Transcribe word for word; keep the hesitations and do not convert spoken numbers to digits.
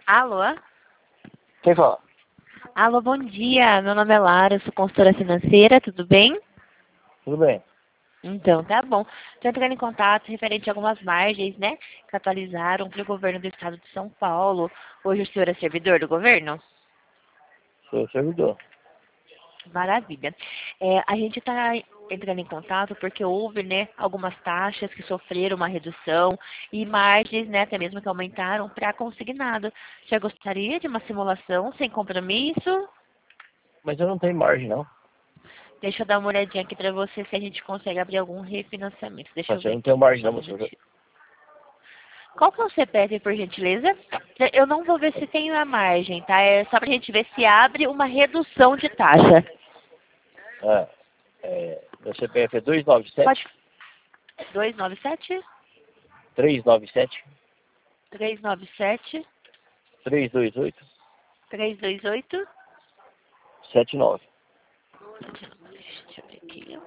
Alô? Quem fala? Alô, bom dia. Meu nome é Lara, eu sou consultora financeira, tudo bem? Tudo bem. Então, tá bom. Estou entrando em contato referente a algumas margens, né, que atualizaram para o governo do estado de São Paulo. Hoje o senhor é servidor do governo? Sou servidor. Maravilha. É, a gente está entrando em contato porque houve, né, algumas taxas que sofreram uma redução e margens, né, até mesmo que aumentaram para consignado. Já gostaria de uma simulação sem compromisso? Mas eu não tenho margem, não. Deixa eu dar uma olhadinha aqui para você se a gente consegue abrir algum refinanciamento. Deixa eu Mas eu ver não tenho aqui. margem, Só não, um meu senhor. momentinho. Qual que é o C P F, por gentileza? Eu não vou ver se tem a margem, tá? É só pra gente ver se abre uma redução de taxa. Ah, é, meu C P F é dois nove sete, Pode. dois nove sete, três nove sete, três nove sete, três dois oito, três dois oito. sete nove. Deixa eu ver aqui.